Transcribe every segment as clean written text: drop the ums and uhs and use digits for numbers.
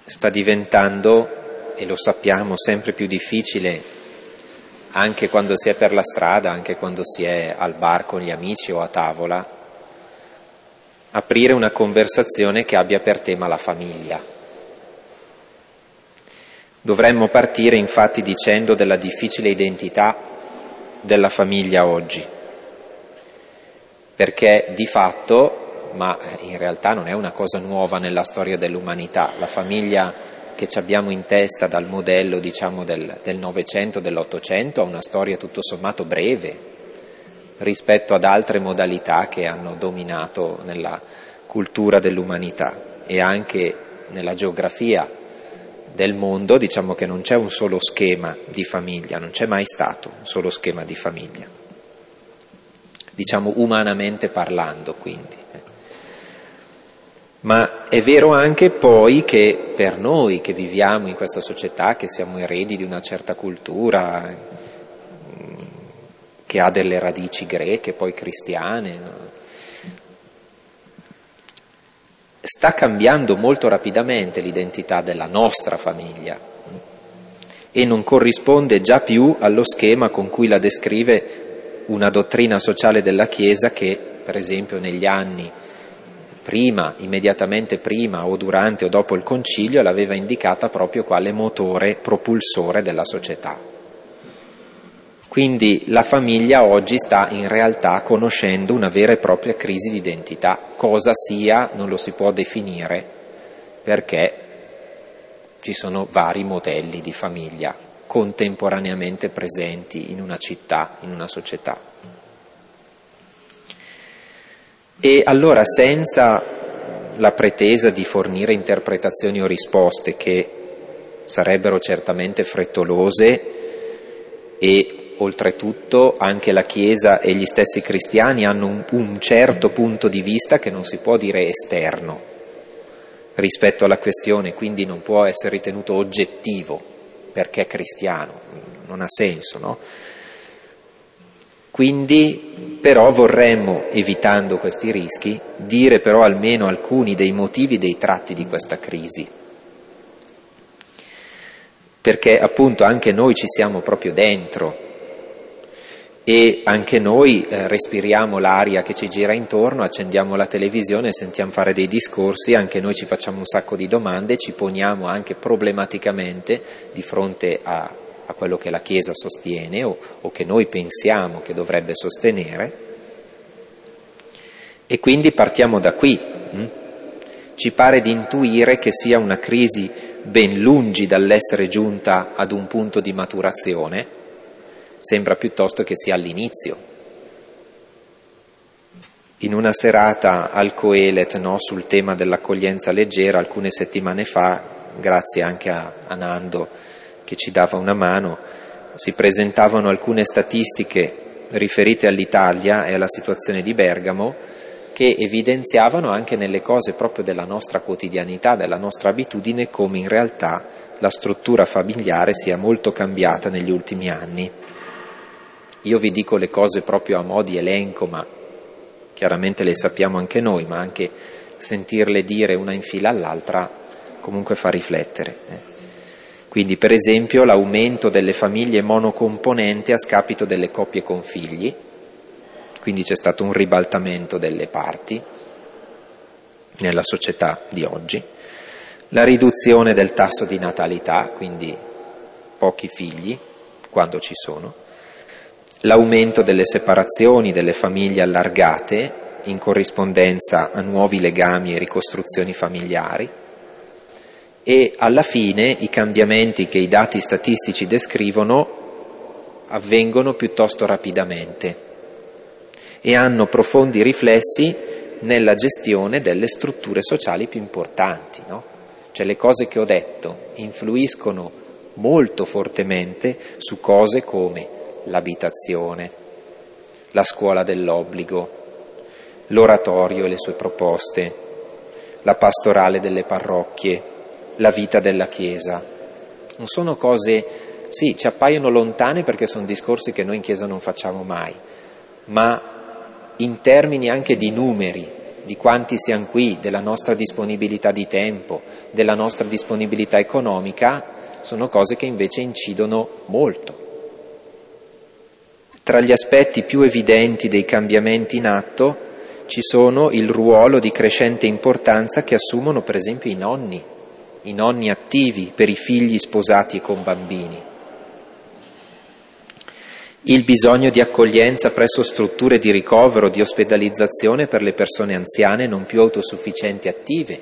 sta diventando, e lo sappiamo, sempre più difficile, anche quando si è per la strada, anche quando si è al bar con gli amici o a tavola, aprire una conversazione che abbia per tema la famiglia. Dovremmo partire infatti dicendo della difficile identità della famiglia oggi, perché di fatto, ma in realtà non è una cosa nuova nella storia dell'umanità, la famiglia che ci abbiamo in testa dal modello, diciamo, del Novecento, dell'Ottocento, ha una storia tutto sommato breve rispetto ad altre modalità che hanno dominato nella cultura dell'umanità e anche nella geografia del mondo. Diciamo che non c'è un solo schema di famiglia, non c'è mai stato un solo schema di famiglia, diciamo umanamente parlando, quindi. Ma è vero anche poi che per noi che viviamo in questa società, che siamo eredi di una certa cultura, che ha delle radici greche, poi cristiane, sta cambiando molto rapidamente l'identità della nostra famiglia e non corrisponde già più allo schema con cui la descrive una dottrina sociale della Chiesa che, per esempio, negli anni prima, immediatamente prima o durante o dopo il concilio, l'aveva indicata proprio quale motore propulsore della società. Quindi la famiglia oggi sta in realtà conoscendo una vera e propria crisi di identità. Cosa sia non lo si può definire, perché ci sono vari modelli di famiglia contemporaneamente presenti in una città, in una società. E allora, senza la pretesa di fornire interpretazioni o risposte che sarebbero certamente frettolose, e oltretutto anche la Chiesa e gli stessi cristiani hanno un certo punto di vista che non si può dire esterno rispetto alla questione, quindi non può essere ritenuto oggettivo perché è cristiano, non ha senso, no? Quindi però vorremmo, evitando questi rischi, dire però almeno alcuni dei motivi, dei tratti di questa crisi, perché appunto anche noi ci siamo proprio dentro e anche noi respiriamo l'aria che ci gira intorno, accendiamo la televisione, sentiamo fare dei discorsi, anche noi ci facciamo un sacco di domande, ci poniamo anche problematicamente di fronte a quello che la Chiesa sostiene o che noi pensiamo che dovrebbe sostenere, e quindi partiamo da qui. Ci pare di intuire che sia una crisi ben lungi dall'essere giunta ad un punto di maturazione, sembra piuttosto che sia all'inizio. In una serata al Coelet, sul tema dell'accoglienza leggera, alcune settimane fa, grazie anche a Nando che ci dava una mano, si presentavano alcune statistiche riferite all'Italia e alla situazione di Bergamo, che evidenziavano anche nelle cose proprio della nostra quotidianità, della nostra abitudine, come in realtà la struttura familiare sia molto cambiata negli ultimi anni. Io vi dico le cose proprio a mo' di elenco, ma chiaramente le sappiamo anche noi, ma anche sentirle dire una in fila all'altra comunque fa riflettere. Quindi, per esempio, l'aumento delle famiglie monocomponenti a scapito delle coppie con figli, quindi c'è stato un ribaltamento delle parti nella società di oggi, la riduzione del tasso di natalità, quindi pochi figli quando ci sono, l'aumento delle separazioni, delle famiglie allargate in corrispondenza a nuovi legami e ricostruzioni familiari, e alla fine i cambiamenti che i dati statistici descrivono avvengono piuttosto rapidamente e hanno profondi riflessi nella gestione delle strutture sociali più importanti, no? Cioè le cose che ho detto influiscono molto fortemente su cose come l'abitazione, la scuola dell'obbligo, l'oratorio e le sue proposte, la pastorale delle parrocchie, la vita della Chiesa. Non sono cose, sì, ci appaiono lontane perché sono discorsi che noi in Chiesa non facciamo mai, ma in termini anche di numeri, di quanti siamo qui, della nostra disponibilità di tempo, della nostra disponibilità economica, sono cose che invece incidono molto. Tra gli aspetti più evidenti dei cambiamenti in atto ci sono il ruolo di crescente importanza che assumono per esempio i nonni attivi per i figli sposati e con bambini. Il bisogno di accoglienza presso strutture di ricovero, di ospedalizzazione per le persone anziane non più autosufficienti attive.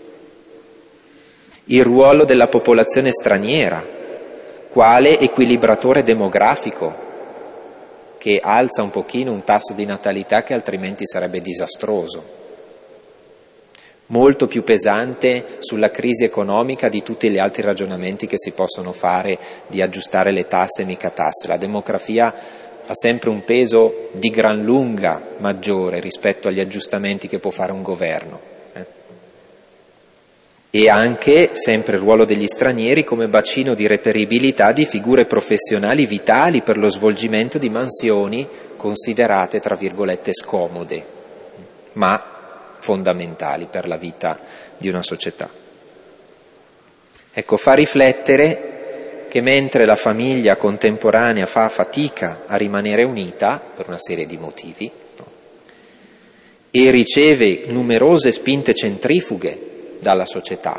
Il ruolo della popolazione straniera, quale equilibratore demografico, che alza un pochino un tasso di natalità che altrimenti sarebbe disastroso. Molto più pesante sulla crisi economica di tutti gli altri ragionamenti che si possono fare di aggiustare le tasse e mica tasse. La demografia ha sempre un peso di gran lunga maggiore rispetto agli aggiustamenti che può fare un governo. E anche sempre il ruolo degli stranieri come bacino di reperibilità di figure professionali vitali per lo svolgimento di mansioni considerate, tra virgolette, scomode, ma fondamentali per la vita di una società. Ecco, fa riflettere che mentre la famiglia contemporanea fa fatica a rimanere unita, per una serie di motivi, e riceve numerose spinte centrifughe dalla società,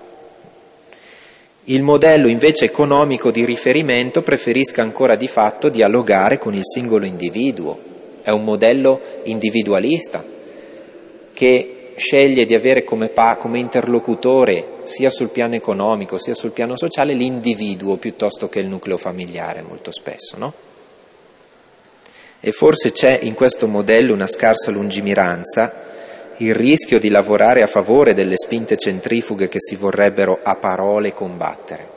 il modello invece economico di riferimento preferisca ancora di fatto dialogare con il singolo individuo. È un modello individualista che sceglie di avere come interlocutore sia sul piano economico sia sul piano sociale l'individuo piuttosto che il nucleo familiare molto spesso, no? E forse c'è in questo modello una scarsa lungimiranza, il rischio di lavorare a favore delle spinte centrifughe che si vorrebbero a parole combattere.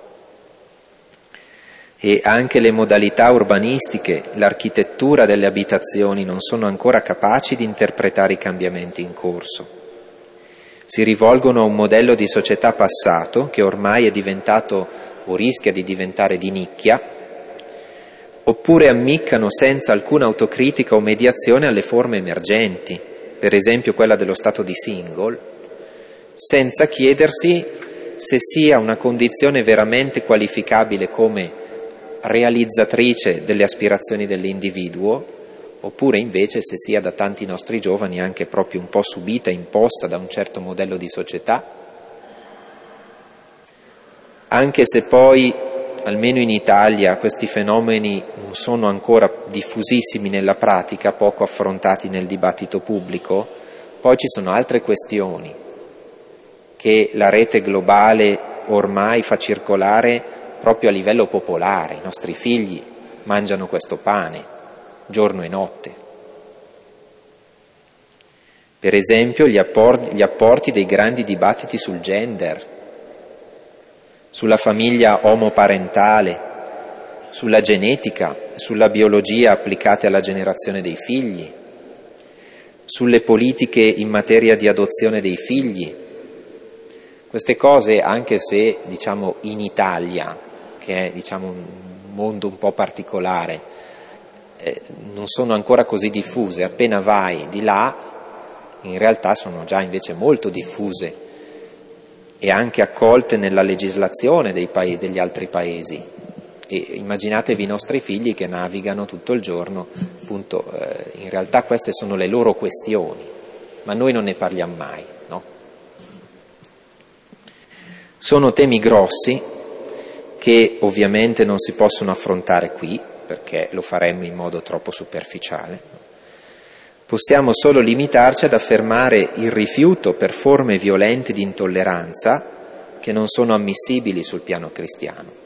E anche le modalità urbanistiche, l'architettura delle abitazioni non sono ancora capaci di interpretare i cambiamenti in corso. Si rivolgono a un modello di società passato che ormai è diventato o rischia di diventare di nicchia, oppure ammiccano senza alcuna autocritica o mediazione alle forme emergenti, per esempio quella dello stato di single, senza chiedersi se sia una condizione veramente qualificabile come realizzatrice delle aspirazioni dell'individuo, oppure invece se sia da tanti nostri giovani anche proprio un po' subita, imposta da un certo modello di società, anche se poi, almeno in Italia, questi fenomeni non sono ancora diffusissimi nella pratica, poco affrontati nel dibattito pubblico, poi ci sono altre questioni che la rete globale ormai fa circolare proprio a livello popolare. I nostri figli mangiano questo pane giorno e notte. Per esempio gli apporti dei grandi dibattiti sul gender, sulla famiglia omoparentale, sulla genetica, sulla biologia applicate alla generazione dei figli, sulle politiche in materia di adozione dei figli. Queste cose, anche se diciamo in Italia, che è diciamo un mondo un po' particolare, non sono ancora così diffuse, appena vai di là in realtà sono già invece molto diffuse e anche accolte nella legislazione degli altri paesi. E immaginatevi i nostri figli che navigano tutto il giorno, appunto, in realtà queste sono le loro questioni, ma noi non ne parliamo mai, no? Sono temi grossi che ovviamente non si possono affrontare qui, perché lo faremmo in modo troppo superficiale. Possiamo solo limitarci ad affermare il rifiuto per forme violente di intolleranza che non sono ammissibili sul piano cristiano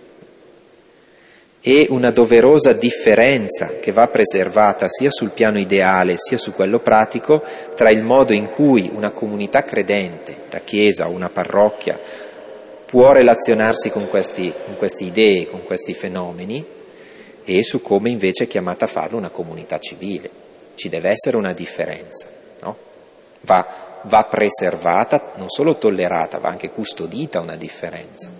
e una doverosa differenza che va preservata sia sul piano ideale sia su quello pratico tra il modo in cui una comunità credente, la Chiesa o una parrocchia, può relazionarsi con queste idee, con questi fenomeni, e su come invece è chiamata a farlo una comunità civile. Ci deve essere una differenza, no? Va preservata, non solo tollerata, va anche custodita una differenza.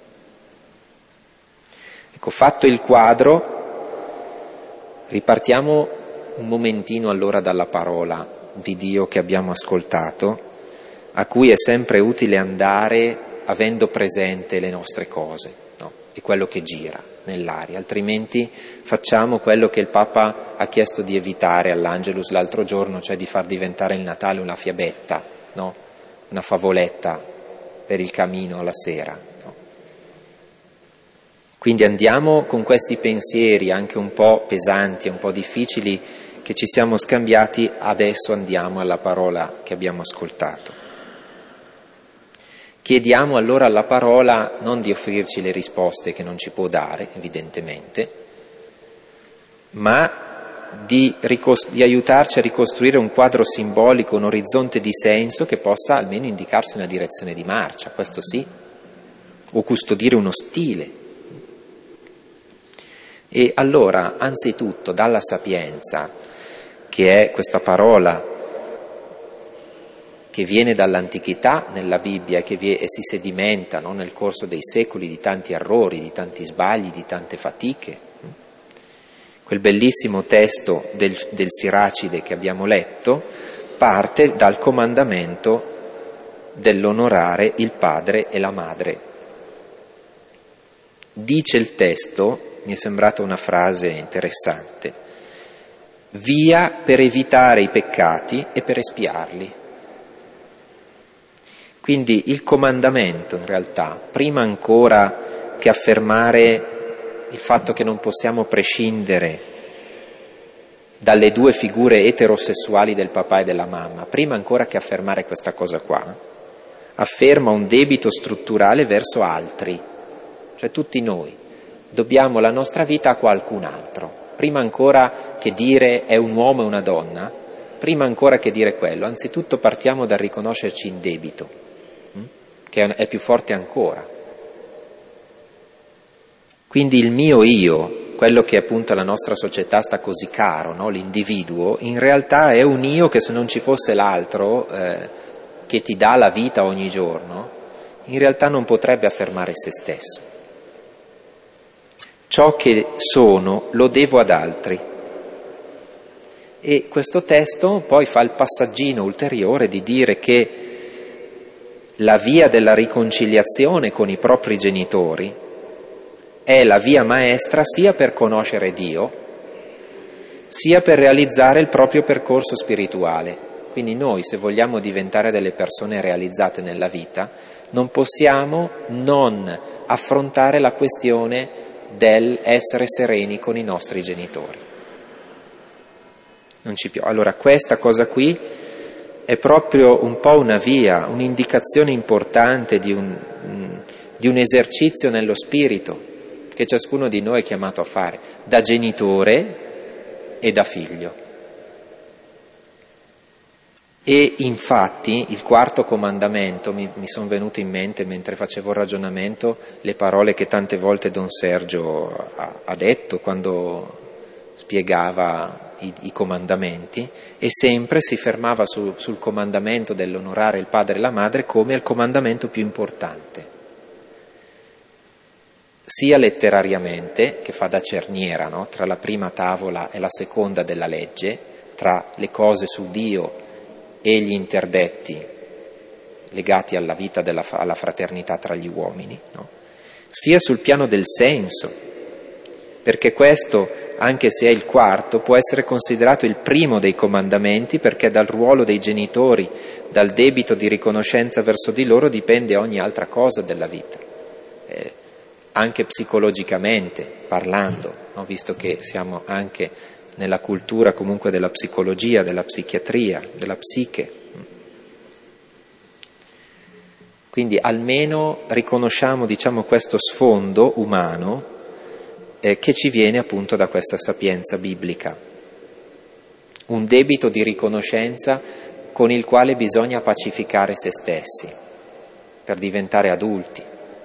Ecco, fatto il quadro, ripartiamo un momentino allora dalla parola di Dio che abbiamo ascoltato, a cui è sempre utile andare avendo presente le nostre cose, no? E quello che gira nell'aria, altrimenti facciamo quello che il Papa ha chiesto di evitare all'Angelus l'altro giorno, cioè di far diventare il Natale una fiabetta, no? Una favoletta per il camino la sera. No? Quindi andiamo con questi pensieri anche un po' pesanti, un po' difficili che ci siamo scambiati, adesso andiamo alla parola che abbiamo ascoltato. Chiediamo allora alla parola non di offrirci le risposte che non ci può dare, evidentemente, ma di aiutarci a ricostruire un quadro simbolico, un orizzonte di senso che possa almeno indicarci una direzione di marcia, questo sì, o custodire uno stile. E allora, anzitutto, dalla sapienza, che è questa parola che viene dall'antichità nella Bibbia e si sedimenta, no, nel corso dei secoli di tanti errori, di tanti sbagli, di tante fatiche. Quel bellissimo testo del Siracide che abbiamo letto parte dal comandamento dell'onorare il padre e la madre. Dice il testo, mi è sembrata una frase interessante, via per evitare i peccati e per espiarli. Quindi il comandamento, in realtà, prima ancora che affermare il fatto che non possiamo prescindere dalle due figure eterosessuali del papà e della mamma, prima ancora che affermare questa cosa qua, afferma un debito strutturale verso altri, cioè tutti noi dobbiamo la nostra vita a qualcun altro, prima ancora che dire è un uomo e una donna, prima ancora che dire quello, anzitutto partiamo dal riconoscerci in debito, che è più forte ancora. Quindi il mio io, quello che appunto alla nostra società sta così caro, no? L'individuo, in realtà è un io che se non ci fosse l'altro che ti dà la vita ogni giorno, in realtà non potrebbe affermare se stesso. Ciò che sono lo devo ad altri. E questo testo poi fa il passaggino ulteriore di dire che la via della riconciliazione con i propri genitori è la via maestra sia per conoscere Dio, sia per realizzare il proprio percorso spirituale. Quindi noi, se vogliamo diventare delle persone realizzate nella vita, non possiamo non affrontare la questione del essere sereni con i nostri genitori. Non ci più. Allora, questa cosa qui è proprio un po' una via, un'indicazione importante di un esercizio nello spirito che ciascuno di noi è chiamato a fare, da genitore e da figlio. E infatti il quarto comandamento, mi sono venute in mente mentre facevo il ragionamento le parole che tante volte Don Sergio ha detto quando spiegava i comandamenti, e sempre si fermava sul comandamento dell'onorare il padre e la madre come il comandamento più importante, sia letterariamente, che fa da cerniera, no? Tra la prima tavola e la seconda della legge, tra le cose su Dio e gli interdetti legati alla vita alla fraternità tra gli uomini, no? Sia sul piano del senso, perché questo, anche se è il quarto, può essere considerato il primo dei comandamenti, perché dal ruolo dei genitori, dal debito di riconoscenza verso di loro dipende ogni altra cosa della vita, anche psicologicamente parlando, no? Visto che siamo anche nella cultura comunque della psicologia, della psichiatria, della psiche. Quindi almeno riconosciamo, questo sfondo umano che ci viene appunto da questa sapienza biblica. Un debito di riconoscenza con il quale bisogna pacificare se stessi per diventare adulti.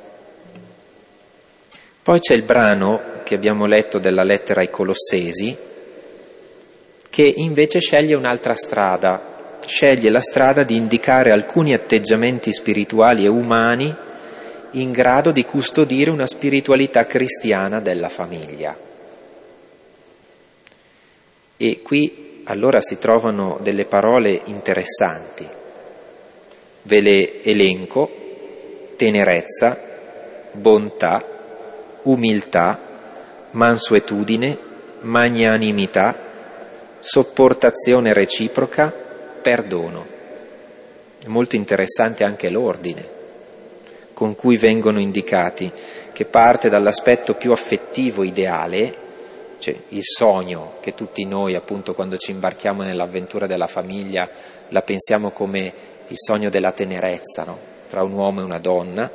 Poi c'è il brano che abbiamo letto della lettera ai Colossesi, che invece sceglie un'altra strada, sceglie la strada di indicare alcuni atteggiamenti spirituali e umani in grado di custodire una spiritualità cristiana della famiglia. E qui allora si trovano delle parole interessanti. Ve le elenco: tenerezza, bontà, umiltà, mansuetudine, magnanimità, sopportazione reciproca, perdono. È molto interessante anche l'ordine con cui vengono indicati, che parte dall'aspetto più affettivo, ideale, cioè il sogno che tutti noi, appunto, quando ci imbarchiamo nell'avventura della famiglia, la pensiamo come il sogno della tenerezza, no? Tra un uomo e una donna.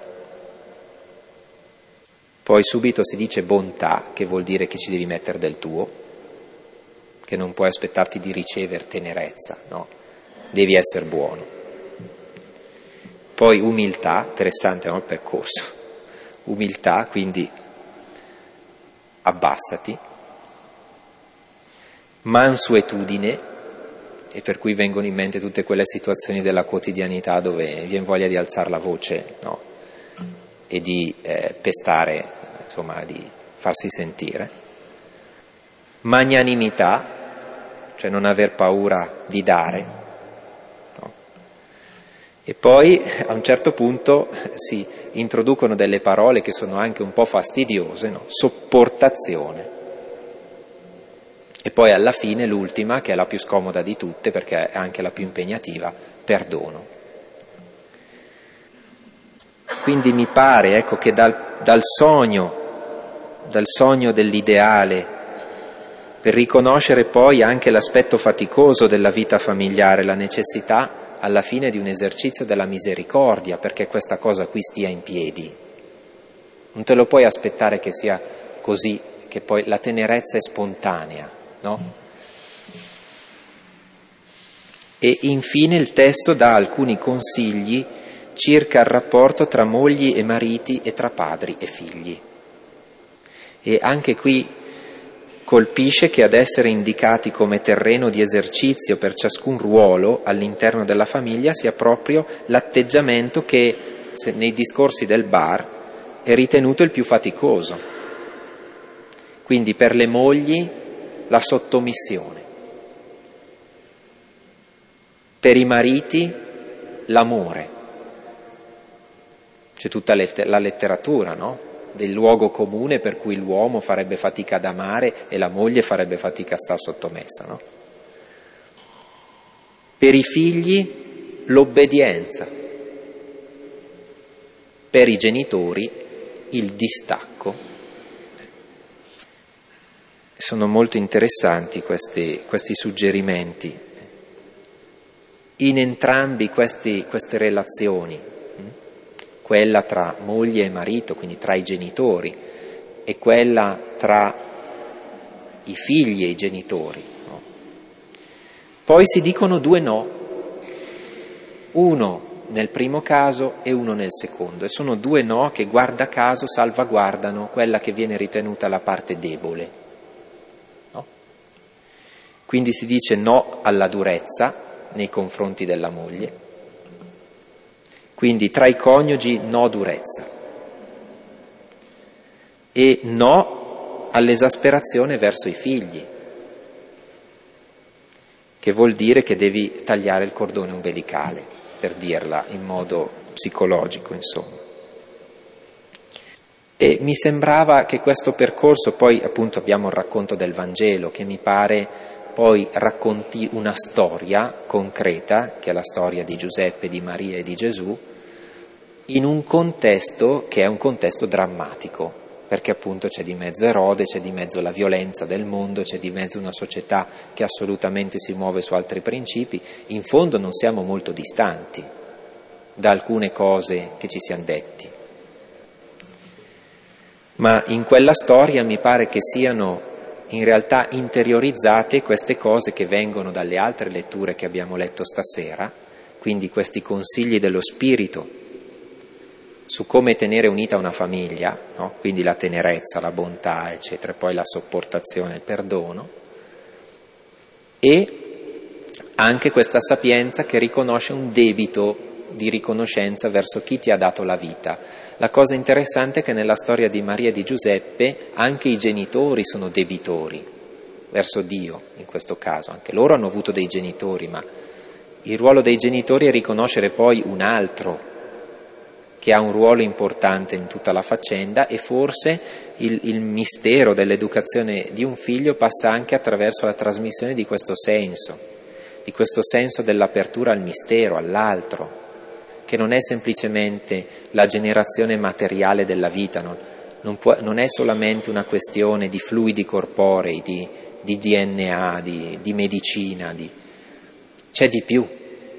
Poi subito si dice bontà, che vuol dire che ci devi mettere del tuo, che non puoi aspettarti di ricevere tenerezza, no? Devi essere buono. Poi umiltà, interessante, no? Il percorso. Umiltà, quindi abbassati. Mansuetudine, e per cui vengono in mente tutte quelle situazioni della quotidianità dove viene voglia di alzare la voce, no? E di pestare, insomma, di farsi sentire. Magnanimità, cioè non aver paura di dare, no? E poi a un certo punto si introducono delle parole che sono anche un po' fastidiose, no? Sopportazione. E poi alla fine l'ultima, che è la più scomoda di tutte perché è anche la più impegnativa, perdono. Quindi mi pare, ecco, che dal sogno dell'ideale, per riconoscere poi anche l'aspetto faticoso della vita familiare, la necessità alla fine di un esercizio della misericordia perché questa cosa qui stia in piedi. Non te lo puoi aspettare che sia così, che poi la tenerezza è spontanea, no? E infine il testo dà alcuni consigli circa il rapporto tra mogli e mariti e tra padri e figli. E anche qui colpisce che ad essere indicati come terreno di esercizio per ciascun ruolo all'interno della famiglia sia proprio l'atteggiamento che nei discorsi del bar è ritenuto il più faticoso. Quindi per le mogli la sottomissione, per i mariti l'amore. C'è tutta la letteratura, no? Del luogo comune per cui l'uomo farebbe fatica ad amare e la moglie farebbe fatica a star sottomessa, no? Per i figli l'obbedienza, per i genitori il distacco. Sono molto interessanti questi suggerimenti. In entrambi queste relazioni, quella tra moglie e marito, quindi tra i genitori, e quella tra i figli e i genitori, no? Poi si dicono 2 no, uno nel primo caso e uno nel secondo, e sono 2 no che guarda caso salvaguardano quella che viene ritenuta la parte debole, no? Quindi si dice no alla durezza nei confronti della moglie. Quindi tra i coniugi no durezza e no all'esasperazione verso i figli, che vuol dire che devi tagliare il cordone ombelicale, per dirla in modo psicologico, insomma. E mi sembrava che questo percorso, poi appunto abbiamo il racconto del Vangelo, che mi pare poi racconti una storia concreta, che è la storia di Giuseppe, di Maria e di Gesù, in un contesto che è un contesto drammatico, perché appunto c'è di mezzo Erode, c'è di mezzo la violenza del mondo, c'è di mezzo una società che assolutamente si muove su altri principi. In fondo non siamo molto distanti da alcune cose che ci siamo detti. Ma in quella storia mi pare che siano in realtà interiorizzate queste cose che vengono dalle altre letture che abbiamo letto stasera, quindi questi consigli dello Spirito su come tenere unita una famiglia, no? Quindi la tenerezza, la bontà, eccetera, poi la sopportazione, il perdono, e anche questa sapienza che riconosce un debito di riconoscenza verso chi ti ha dato la vita. La cosa interessante è che nella storia di Maria e di Giuseppe anche i genitori sono debitori, verso Dio in questo caso. Anche loro hanno avuto dei genitori, ma il ruolo dei genitori è riconoscere poi un altro che ha un ruolo importante in tutta la faccenda, e forse il mistero dell'educazione di un figlio passa anche attraverso la trasmissione di questo senso dell'apertura al mistero, all'altro, che non è semplicemente la generazione materiale della vita, non è solamente una questione di fluidi corporei, di DNA, di medicina, c'è di più.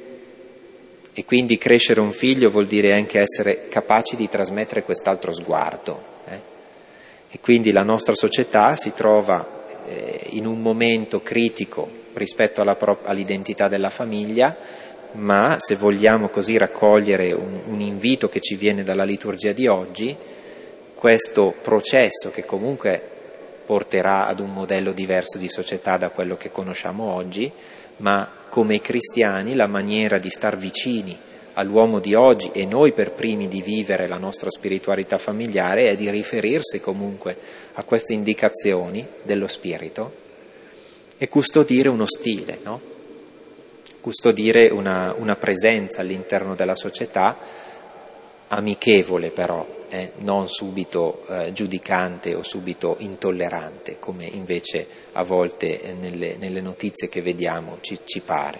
E quindi crescere un figlio vuol dire anche essere capaci di trasmettere quest'altro sguardo. E quindi la nostra società si trova in un momento critico rispetto all'identità della famiglia, ma se vogliamo così raccogliere un invito che ci viene dalla liturgia di oggi, questo processo che comunque porterà ad un modello diverso di società da quello che conosciamo oggi, ma come cristiani la maniera di star vicini all'uomo di oggi e noi per primi di vivere la nostra spiritualità familiare è di riferirsi comunque a queste indicazioni dello Spirito e custodire uno stile, no? Custodire una presenza all'interno della società amichevole però, non subito giudicante o subito intollerante, come invece a volte nelle notizie che vediamo ci pare,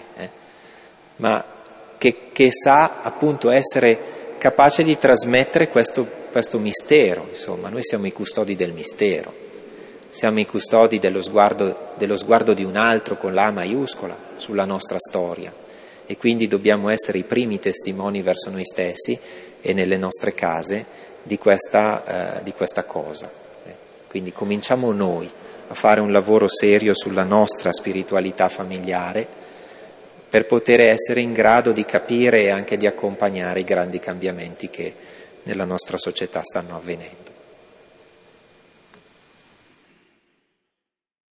ma che sa appunto essere capace di trasmettere questo mistero. Insomma, noi siamo i custodi del mistero, siamo i custodi dello sguardo di un altro con la maiuscola sulla nostra storia, e quindi dobbiamo essere i primi testimoni verso noi stessi e nelle nostre case di questa cosa. Quindi cominciamo noi a fare un lavoro serio sulla nostra spiritualità familiare per poter essere in grado di capire e anche di accompagnare i grandi cambiamenti che nella nostra società stanno avvenendo.